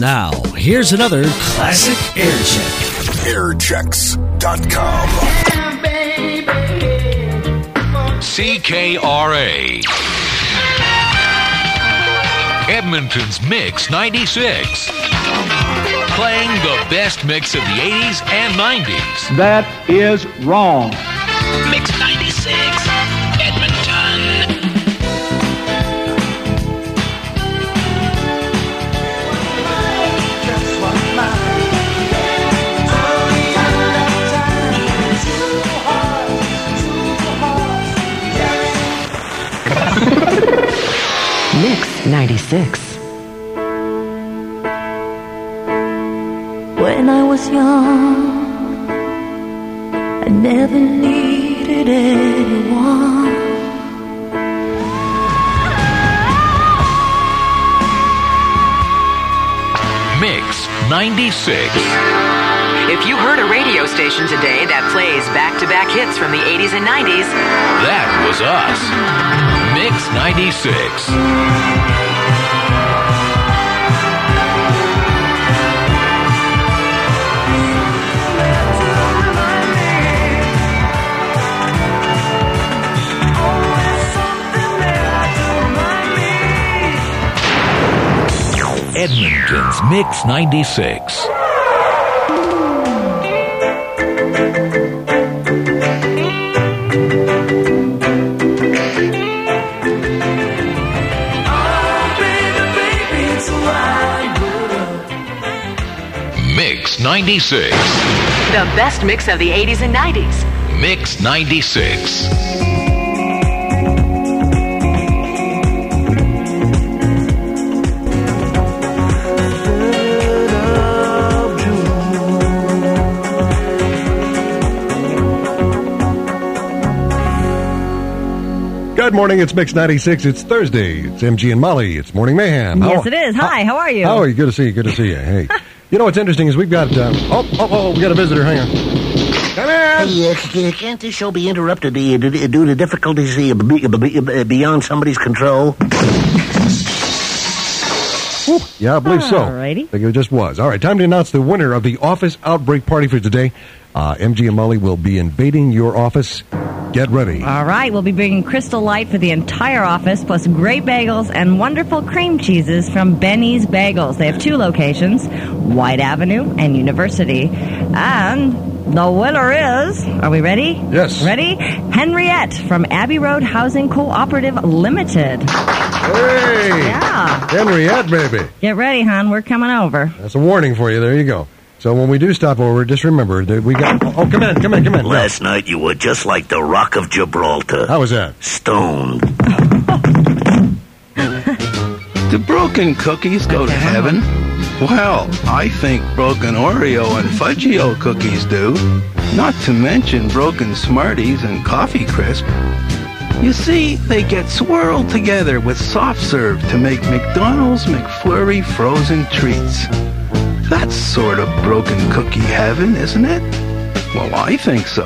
Now, here's another classic air check. Airchecks.com. CKRA. Edmonton's Mix 96. Playing the best mix of the 80s and 90s. That is wrong. Mix 96, Edmonton. Mix 96. When I was young, I never needed anyone. Mix 96. If you heard a radio station today that plays back-to-back hits from the 80s and 90s, that was us. Mix 96. Edmonton's Mix 96. Mix 96. The best mix of the 80s and 90s. Mix 96. Good morning, it's Mix 96. It's Thursday. It's MG and Molly. It's Morning Mayhem. Yes, it is. Hi, how are you? How are you? Good to see you. Good to see you. Hey. You know what's interesting is we've got, we got a visitor. Hang on. Come in! Hey, can't this show be interrupted due to difficulties beyond somebody's control? Yeah, I believe so. Alrighty. I think it just was. All right, time to announce the winner of the office outbreak party for today. MG and Molly will be invading your office. Get ready. All right, we'll be bringing Crystal Light for the entire office, plus great bagels and wonderful cream cheeses from Benny's Bagels. They have two locations, White Avenue and University. And the winner is, are we ready? Yes. Ready? Henriette from Abbey Road Housing Cooperative Limited. Hey! Yeah. Henriette, baby. Get ready, hon. We're coming over. That's a warning for you. There you go. So when we do stop over, just remember that we got... Oh, come in. Last night you were just like the Rock of Gibraltar. How was that? Stoned. Do broken cookies go to heaven? Well, I think broken Oreo and Fudgio cookies do. Not to mention broken Smarties and Coffee Crisp. You see, they get swirled together with soft serve to make McDonald's McFlurry frozen treats. That's sort of broken cookie heaven, isn't it? Well, I think so.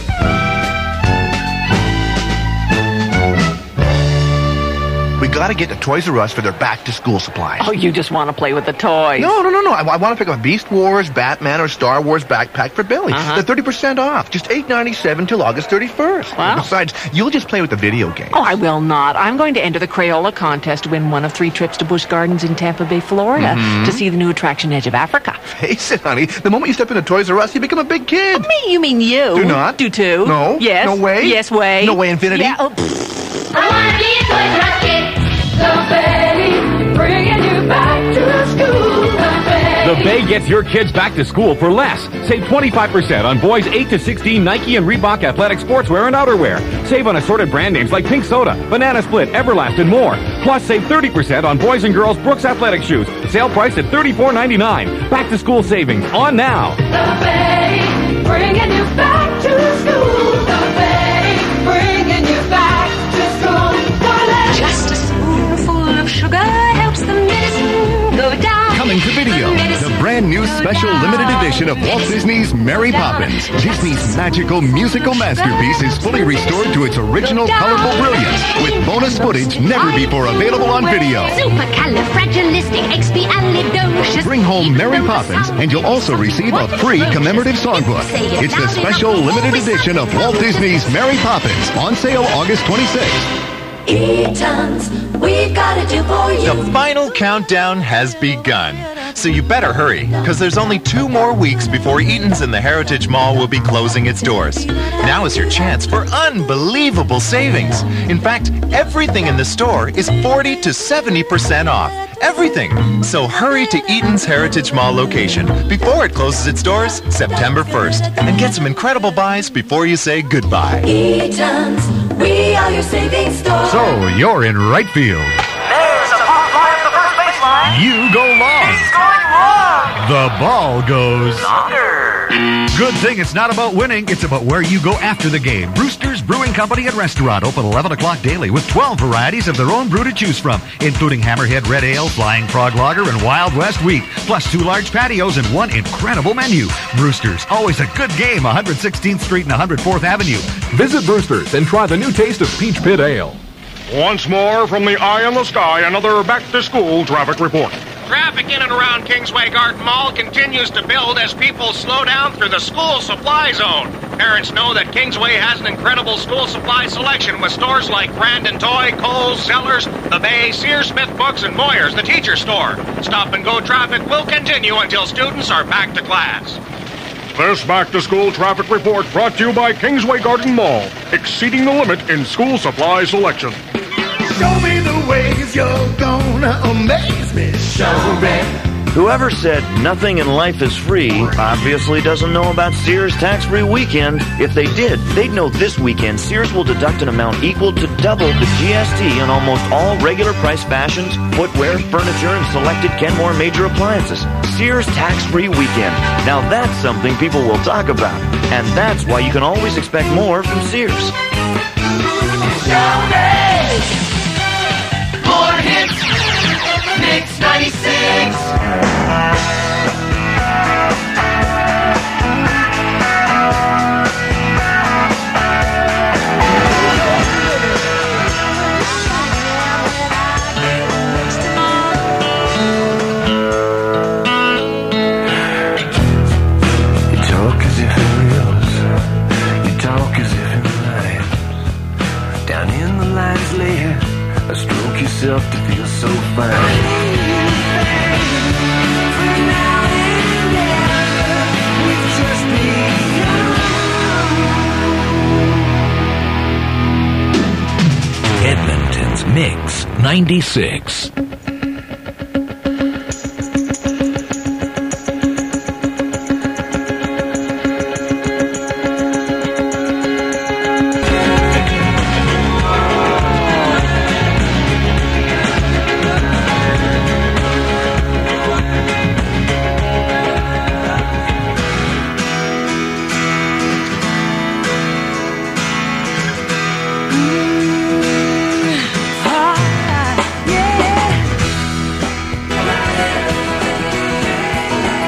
We gotta get to Toys R Us for their back-to-school supplies. Oh, you just want to play with the toys. No. I want to pick up a Beast Wars, Batman, or Star Wars backpack for Billy. They're 30% off. Just $8.97 till August 31st. Wow. Besides, you'll just play with the video game. Oh, I will not. I'm going to enter the Crayola contest to win one of 3 trips to Busch Gardens in Tampa Bay, Florida, to see the new attraction Edge of Africa. Face it, honey. The moment you step into Toys R Us, you become a big kid. Me? You mean you? Do not. Do too? No. Yes. No way. Yes way. No way, infinity. Yeah. I wanna be a Toys R Us kid. The Bay, bringing you back to school. The Bay gets your kids back to school for less. Save 25% on boys 8 to 16 Nike and Reebok athletic sportswear and outerwear. Save on assorted brand names like Pink Soda, Banana Split, Everlast, and more. Plus, save 30% on boys and girls Brooks athletic shoes. Sale price at $34.99. Back to school savings on now. The Bay, bringing you back to school. The Bay, bringing you back to school. Just a spoonful of sugar helps the medicine go down. Coming to video, the brand new special limited edition of Walt Disney's Mary Poppins. Disney's magical musical masterpiece is fully restored to its original colorful brilliance with bonus footage never before available on video. Supercalifragilisticexpialidocious. Bring home Mary Poppins, and you'll also receive a free commemorative songbook. It's the special limited edition of Walt Disney's Mary Poppins, on sale August 26th. Eaton's, we've got to do for you. The final countdown has begun. So you better hurry, because there's only 2 more weeks before Eaton's in the Heritage Mall will be closing its doors. Now is your chance for unbelievable savings. In fact, everything in the store is 40 to 70% off. Everything. So hurry to Eaton's Heritage Mall location before it closes its doors September 1st and get some incredible buys before you say goodbye. Eaton's, we are your savings store. So you're in right field. There's a pop fly at the first baseline. You go long. He's going long. The ball goes longer. Good thing it's not about winning, it's about where you go after the game. Brewster's Brewing Company and Restaurant, open 11 o'clock daily with 12 varieties of their own brew to choose from, including Hammerhead Red Ale, Flying Frog Lager, and Wild West Wheat, plus 2 large patios and 1 incredible menu. Brewster's, always a good game, 116th Street and 104th Avenue. Visit Brewster's and try the new taste of Peach Pit Ale. Once more from the eye in the sky, another back-to-school traffic report. Traffic in and around Kingsway Garden Mall continues to build as people slow down through the school supply zone. Parents know that Kingsway has an incredible school supply selection with stores like Brandon Toy, Kohl's, Zellers, The Bay, Sears, Smith Books, and Moyer's, the teacher store. Stop and go traffic will continue until students are back to class. This back-to-school traffic report brought to you by Kingsway Garden Mall, exceeding the limit in school supply selection. Show me the ways you're gonna amaze me. Show me. Whoever said nothing in life is free obviously doesn't know about Sears Tax-Free Weekend. If they did, they'd know this weekend Sears will deduct an amount equal to double the GST on almost all regular price fashions, footwear, furniture, and selected Kenmore major appliances. Sears Tax-Free Weekend. Now that's something people will talk about. And that's why you can always expect more from Sears. Show me. More hits. Mix 96. Stroke yourself to feel so fine. Edmonton's Mix 96.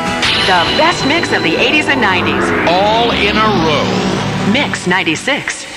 The best mix of the 80s and 90s. All in a row. Mix 96.